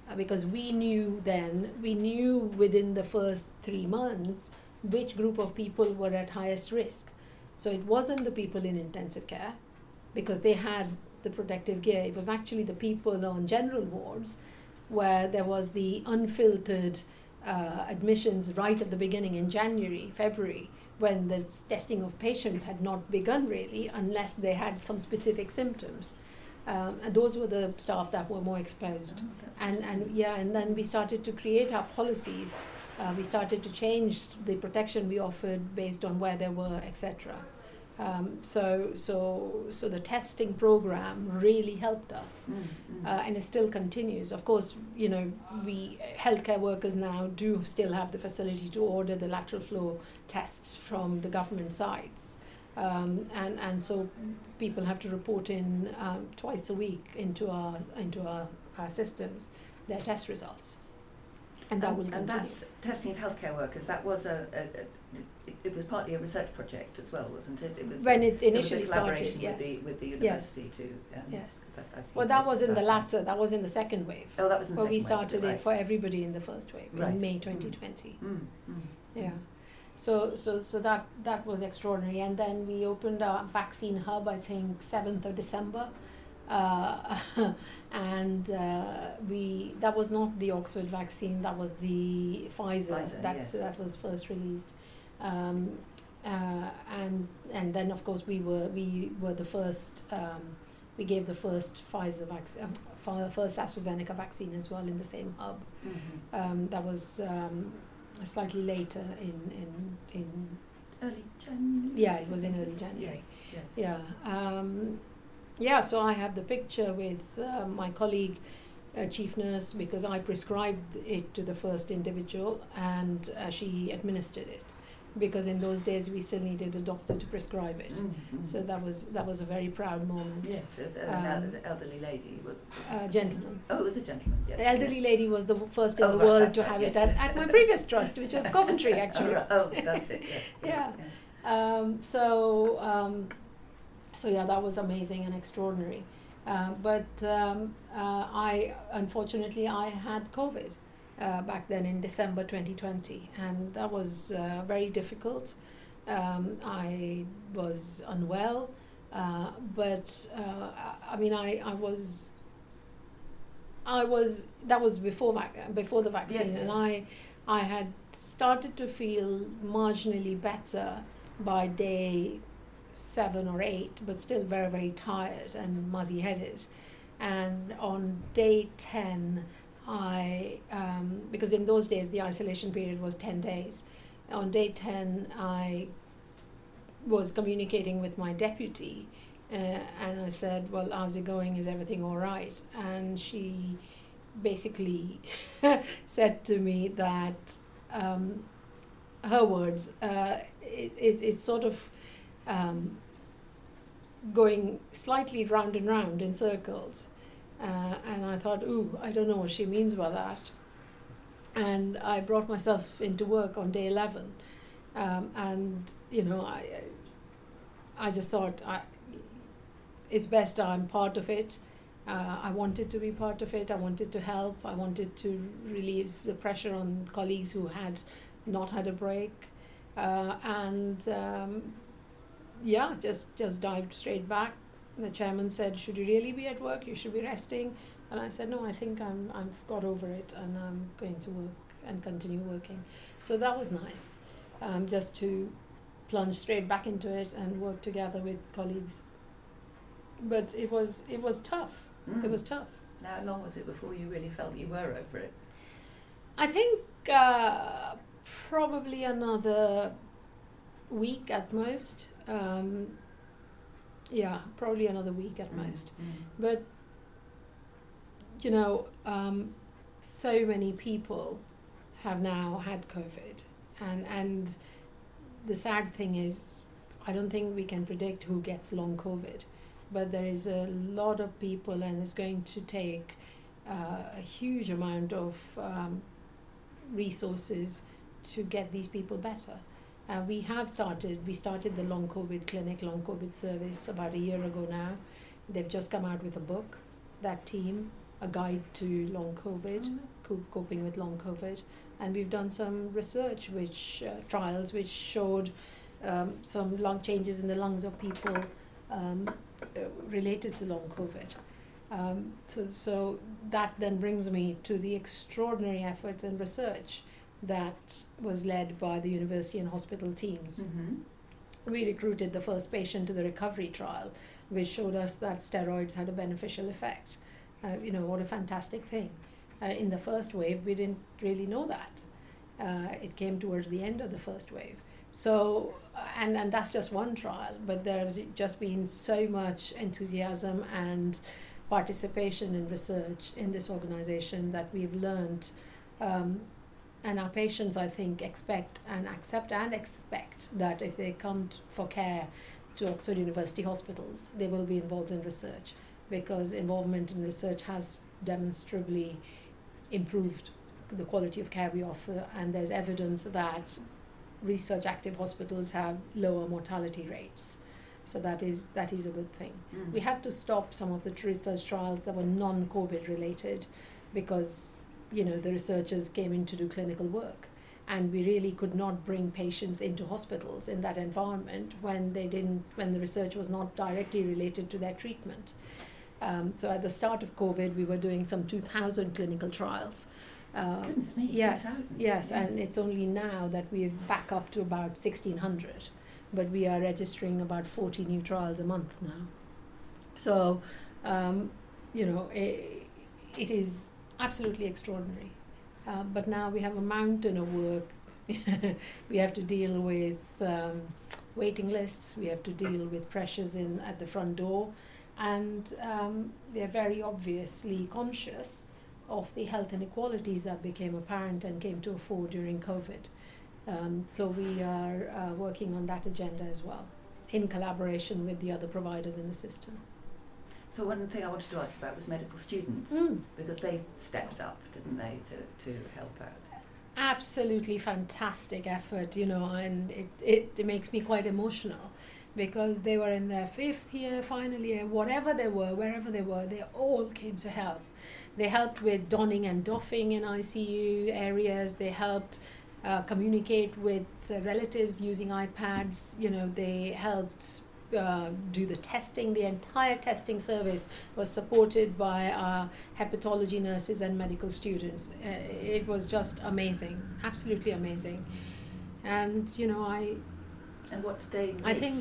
because we knew within the first 3 months which group of people were at highest risk. So it wasn't the people in intensive care because they had the protective gear. It was actually the people on general wards where there was the unfiltered admissions right at the beginning in January, February, when the testing of patients had not begun really unless they had some specific symptoms. And those were the staff that were more exposed. And then we started to create our policies. We started to change the protection we offered based on where they were, etc. So the testing program really helped us, and it still continues. Of course, we healthcare workers now do still have the facility to order the lateral flow tests from the government sites, and so people have to report in twice a week into our systems their test results. And that will continue. And that testing of healthcare workers, that was it was partly a research project as well, wasn't it? It was when it initially started, yes. with the university too. Yes. Well, that was in the latter. That was in the second wave. Oh, that was in the second wave. But we started right. it for everybody in the first wave in May 2020. Yeah. So that was extraordinary. And then we opened our vaccine hub, I think 7th of December. And that was not the Oxford vaccine, that was the Pfizer that was first released, and then of course we were the first. We gave the first Pfizer vaccine, first AstraZeneca vaccine as well in the same hub. That was slightly later in early January. Yeah, it was in early January. Yes. Yeah, so I have the picture with my colleague, chief nurse, because I prescribed it to the first individual and she administered it. Because in those days we still needed a doctor to prescribe it. So that was a very proud moment. Yes, it was an elderly lady. Gentleman. Oh, it was a gentleman, yes. The elderly lady was the first in the world to have it at my previous trust, which was Coventry actually. Oh, that's it, yes. So that was amazing and extraordinary. But I had COVID back then in December 2020, and that was very difficult. I was unwell, but that was before the vaccine, yes. And I had started to feel marginally better by day 7 or 8, but still very, very tired and muzzy-headed. And on day 10, because in those days the isolation period was 10 days, on day 10 I was communicating with my deputy, and I said, well, how's it going? Is everything all right? And she basically said to me that, her words, it's sort of going slightly round and round in circles, and I thought, I don't know what she means by that. And I brought myself into work on day 11, and I just thought it's best I'm part of it. I wanted to be part of it. I wanted to help. I wanted to relieve the pressure on colleagues who had not had a break, just dived straight back. The chairman said, should you really be at work? You should be resting. And I said, no, I think I've got over it and I'm going to work and continue working. So that was nice, just to plunge straight back into it and work together with colleagues. But it was tough. It was tough. How long was it before you really felt you were over it? I think probably another week at most. Probably another week at most. But so many people have now had COVID, and the sad thing is, I don't think we can predict who gets long COVID, but there is a lot of people, and it's going to take a huge amount of resources to get these people better. We started the long COVID clinic, long COVID service about a year ago now. They've just come out with a book, that team, a guide to long COVID, coping with long COVID, and we've done some research, trials which showed some lung changes in the lungs of people related to long COVID. So that then brings me to the extraordinary efforts and research that was led by the university and hospital teams. We recruited the first patient to the recovery trial, which showed us that steroids had a beneficial effect. What a fantastic thing. In the first wave, we didn't really know that. It came towards the end of the first wave. So, and that's just one trial, but there's just been so much enthusiasm and participation in research in this organization that we've learned, and our patients, I think, expect that if they come for care to Oxford University hospitals, they will be involved in research, because involvement in research has demonstrably improved the quality of care we offer, and there's evidence that research active hospitals have lower mortality rates. So that is a good thing. We had to stop some of the research trials that were non-COVID related, because the researchers came in to do clinical work, and we really could not bring patients into hospitals in that environment when the research was not directly related to their treatment. So at the start of COVID, we were doing some 2,000 clinical trials. Goodness me, yes, 2,000. yes, and it's only now that we're back up to about 1,600, but we are registering about 40 new trials a month now. So, it is absolutely extraordinary. But now we have a mountain of work. We have to deal with waiting lists. We have to deal with pressures at the front door, and we are very obviously conscious of the health inequalities that became apparent and came to a fore during COVID. So we are working on that agenda as well, in collaboration with the other providers in the system. So one thing I wanted to ask about was medical students, because they stepped up, didn't they, to help out? Absolutely fantastic effort, and it makes me quite emotional, because they were in their 5th year, final year, wherever they were, they all came to help. They helped with donning and doffing in ICU areas. They helped communicate with the relatives using iPads. They helped do the testing. The entire testing service was supported by our hepatology nurses and medical students. It was just amazing, absolutely amazing. And And what did they miss? I think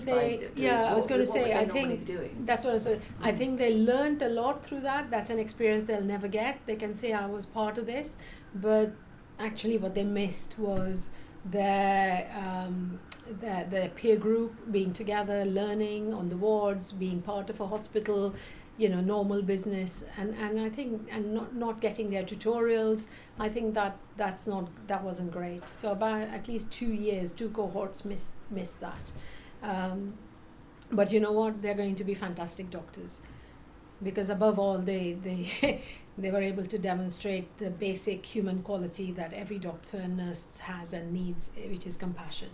that's what I said. I think they learned a lot through that. That's an experience they'll never get. They can say I was part of this, but actually what they missed was their peer group, being together, learning on the wards, being part of a hospital, normal business, and I think, and not getting their tutorials. I think that wasn't great. So about at least 2 years, 2 cohorts missed that. But you know what? They're going to be fantastic doctors, because above all, they they were able to demonstrate the basic human quality that every doctor and nurse has and needs, which is compassion.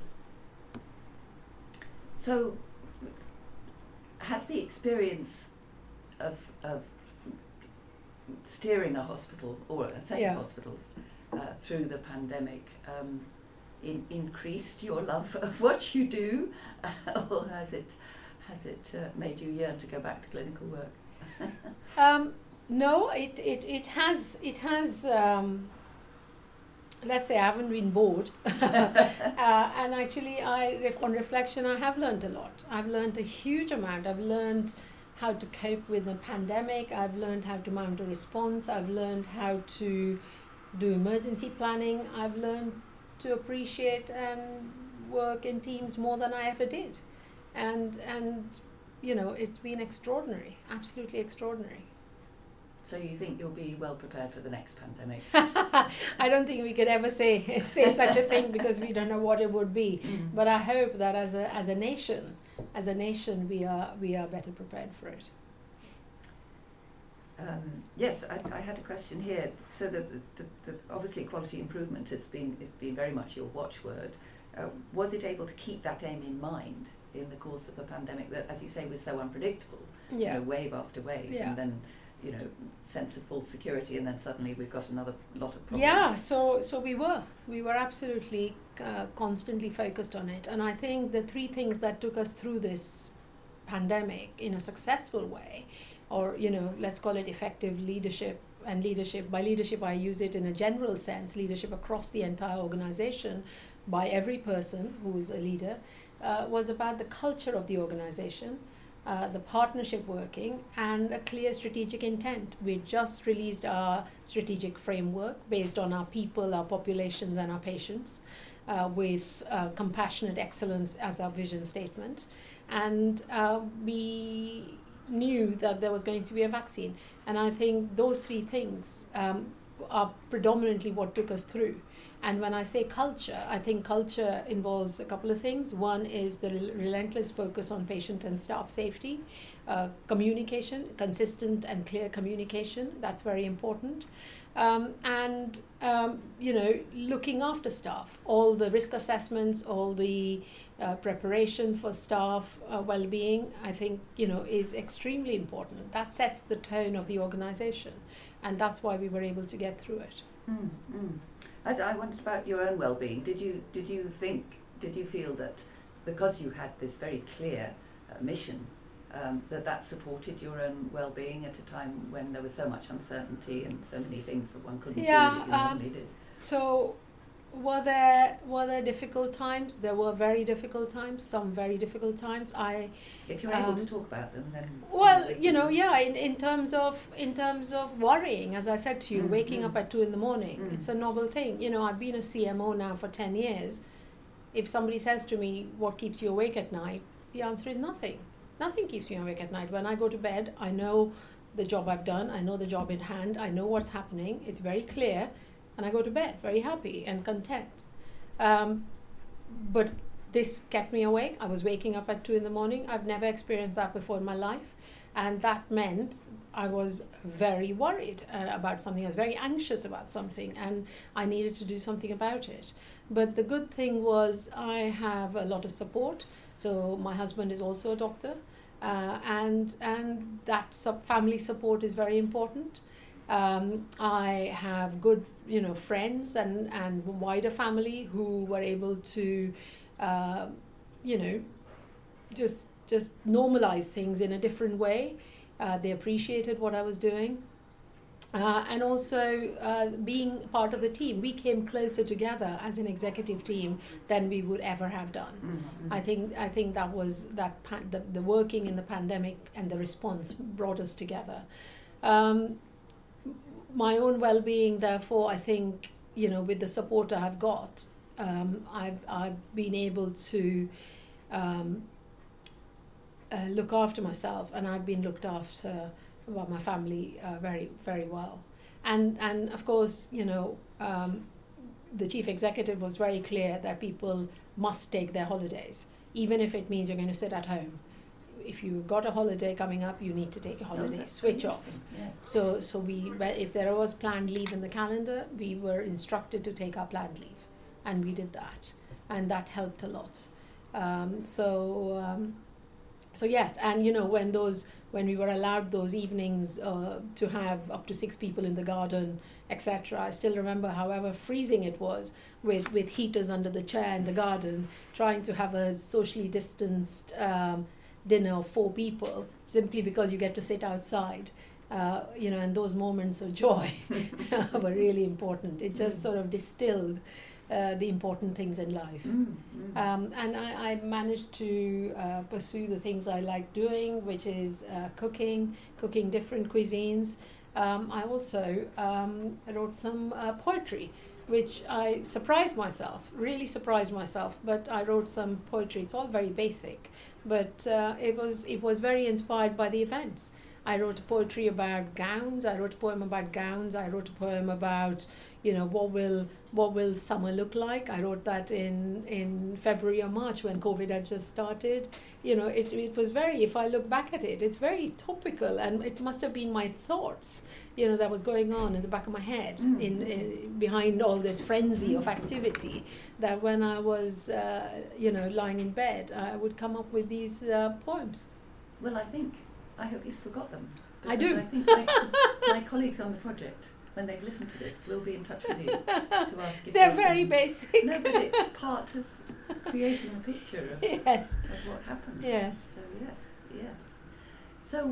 So, has the experience of steering a hospital or a set of hospitals through the pandemic increased your love of what you do, or has it made you yearn to go back to clinical work? No, it has. Let's say I haven't been bored, and actually, on reflection, I have learned a lot. I've learned a huge amount. I've learned how to cope with the pandemic. I've learned how to mount a response. I've learned how to do emergency planning. I've learned to appreciate and work in teams more than I ever did, and it's been extraordinary, absolutely extraordinary. So you think you'll be well prepared for the next pandemic? I don't think we could ever say such a thing, because we don't know what it would be. But I hope that as a nation, we are better prepared for it. Yes, I had a question here. So the obviously quality improvement has been very much your watchword. Was it able to keep that aim in mind in the course of a pandemic that, as you say, was so unpredictable? Yeah. Wave after wave, Yeah. and then sense of full security, and then suddenly we've got another lot of problems. Yeah, so we were absolutely constantly focused on it, and I think the three things that took us through this pandemic in a successful way, or let's call it effective leadership. And by leadership I use it in a general sense, leadership across the entire organization by every person who is a leader, was about the culture of the organization, the partnership working, and a clear strategic intent. We just released our strategic framework based on our people, our populations, and our patients, with compassionate excellence as our vision statement. And we knew that there was going to be a vaccine. And I think those three things are predominantly what took us through. And when I say culture, I think culture involves a couple of things. One is the relentless focus on patient and staff safety, communication, consistent and clear communication. That's very important. And looking after staff, all the risk assessments, all the preparation for staff well-being, I think, is extremely important. That sets the tone of the organization. And that's why we were able to get through it. I wondered about your own well-being. Did you feel that because you had this very clear mission, that supported your own well-being at a time when there was so much uncertainty and so many things that one couldn't do that you normally did? So were there difficult times? There were very difficult times, some very difficult times. If you're able to talk about them, then... Well, in terms of worrying, as I said to you, waking up at 2 a.m, it's a novel thing. I've been a CMO now for 10 years. If somebody says to me, what keeps you awake at night? The answer is nothing. Nothing keeps me awake at night. When I go to bed, I know the job I've done. I know the job in hand. I know what's happening. It's very clear. And I go to bed very happy and content. But this kept me awake. I was waking up at 2 a.m. I've never experienced that before in my life. And that meant I was very worried about something. I was very anxious about something, and I needed to do something about it. But the good thing was I have a lot of support. So my husband is also a doctor, and that family support is very important. I have good, friends and wider family who were able to, just normalize things in a different way. They appreciated what I was doing. And also being part of the team, we came closer together as an executive team than we would ever have done. Mm-hmm. I think that was the working in the pandemic and the response brought us together. My own well-being, therefore, I think, with the support I have got, I've been able to look after myself, and I've been looked after by my family very, very well. And of course, the chief executive was very clear that people must take their holidays, even if it means you're going to sit at home. If you've got a holiday coming up, you need to take a holiday, switch off. Yes. So we, if there was planned leave in the calendar, we were instructed to take our planned leave, and we did that, and that helped a lot. So yes, and when we were allowed those evenings to have up to 6 people in the garden, etc. I still remember, however freezing it was, with heaters under the chair in the garden, trying to have a socially distanced dinner of 4 people, simply because you get to sit outside, and those moments of joy were really important. It just sort of distilled the important things in life. And I managed to pursue the things I like doing, which is cooking different cuisines. I also wrote some poetry, which I really surprised myself, but I wrote some poetry. It's all very basic, but it was very inspired by the events. I wrote a poetry about gowns. I wrote a poem about gowns. I wrote a poem about, what will summer look like. I wrote that in February or March when COVID had just started. It was very, if I look back at it, it's very topical, and it must have been my thoughts, that was going on in the back of my head, in behind all this frenzy of activity, that when I was, lying in bed, I would come up with these poems. Well, I think I hope you've still got them. I do. I think my colleagues on the project, when they've listened to this, will be in touch with you to ask if they're very basic. No, but it's part of creating a picture of, yes. of what happened. Yes. So yes. So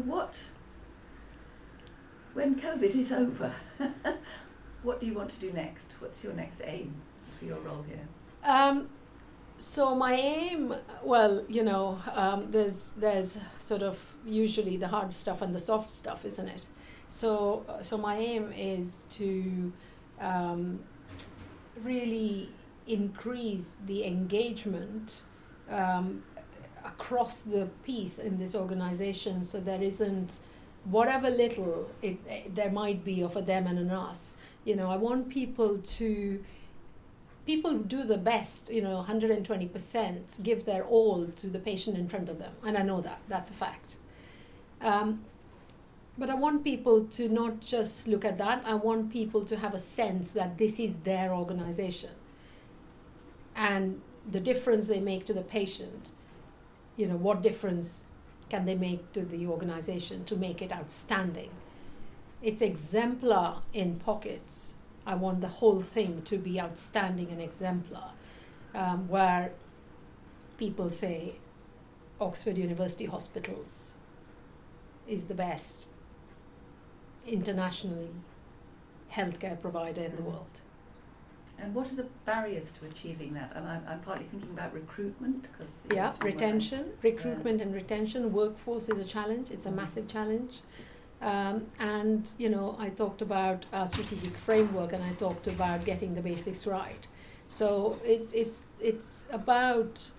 when COVID is over, what do you want to do next? What's your next aim for your role here? So my aim, well, there's sort of usually the hard stuff and the soft stuff, isn't it? So my aim is to really increase the engagement across the piece in this organization, so there isn't whatever little there might be of a them and an us. I want people do the best, 120%, give their all to the patient in front of them, and I know that's a fact. But I want people to not just look at that. I want people to have a sense that this is their organization, and the difference they make to the patient, what difference can they make to the organization to make it outstanding. It's exemplar in pockets. I want the whole thing to be outstanding and exemplar, where people say Oxford University Hospitals is the best internationally healthcare provider in the world. And what are the barriers to achieving that? I'm partly thinking about recruitment. Recruitment and retention. Workforce is a challenge. It's a massive challenge. And I talked about our strategic framework, and I talked about getting the basics right. So it's about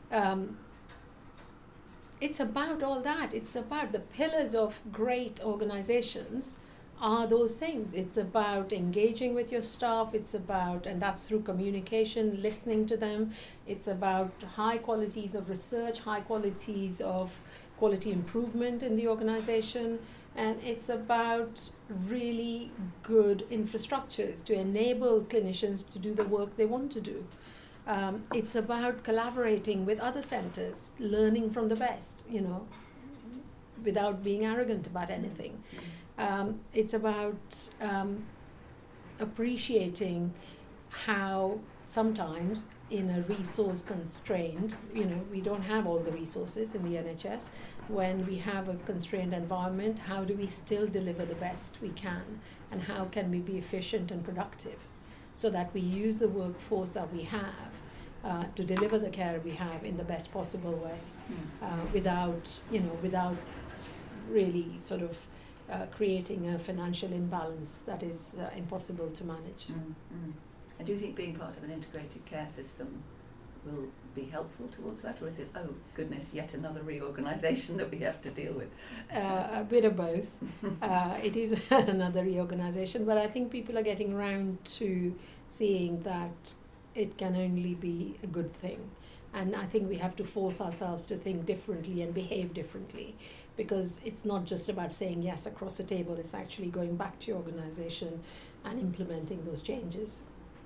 all that. It's about the pillars of great organizations are those things. It's about engaging with your staff. And that's through communication, listening to them. It's about high qualities of research, high qualities of quality improvement in the organization. And it's about really good infrastructures to enable clinicians to do the work they want to do. It's about collaborating with other centers, learning from the best, without being arrogant about anything. It's about appreciating how sometimes in a resource constrained, we don't have all the resources in the NHS. When we have a constrained environment, how do we still deliver the best we can, and how can we be efficient and productive so that we use the workforce that we have to deliver the care we have in the best possible way, without really sort of creating a financial imbalance that is impossible to manage. And do you think being part of an integrated care system will be helpful towards that, or is it, oh goodness, yet another reorganisation that we have to deal with? A bit of both. It is another reorganisation, but I think people are getting around to seeing that it can only be a good thing. And I think we have to force ourselves to think differently and behave differently, because it's not just about saying yes across the table, it's actually going back to your organisation and implementing those changes.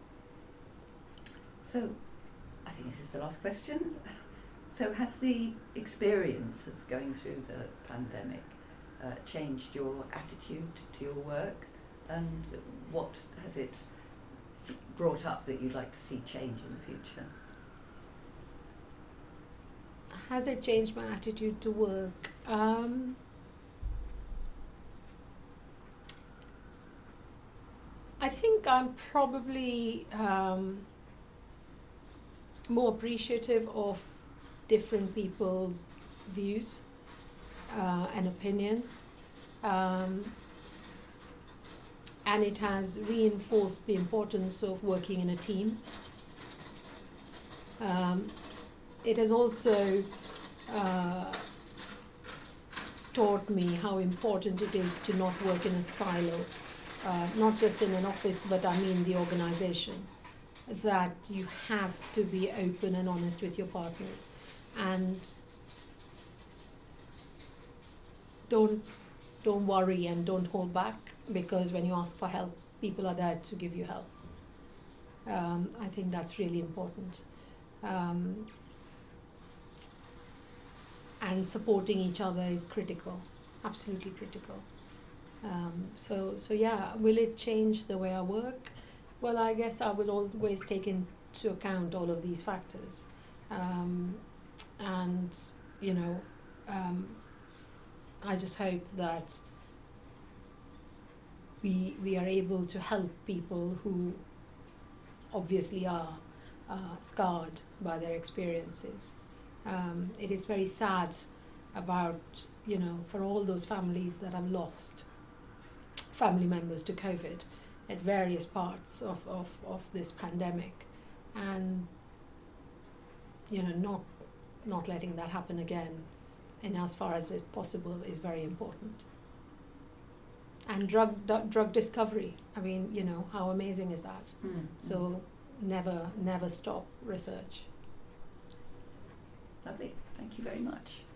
So, I think this is the last question. So has the experience of going through the pandemic changed your attitude to your work, and what has it brought up that you'd like to see change in the future? Has it changed my attitude to work? I think I'm probably more appreciative of different people's views and opinions, and it has reinforced the importance of working in a team. It has also taught me how important it is to not work in a silo, not just in an office, but I mean the organization. That you have to be open and honest with your partners, and don't worry and don't hold back, because when you ask for help, people are there to give you help. I think that's really important. And supporting each other is critical. absolutely critical. So yeah, will it change the way I work? Well, I guess I will always take into account all of these factors, and you know, I just hope that we are able to help people who obviously are scarred by their experiences. It is very sad about, you know, for all those families that have lost family members to COVID at various parts of this pandemic, and you know, not letting that happen again, in as far as it possible, is very important. And drug discovery, I mean, you know, how amazing is that? So never stop research. Lovely, thank you very much.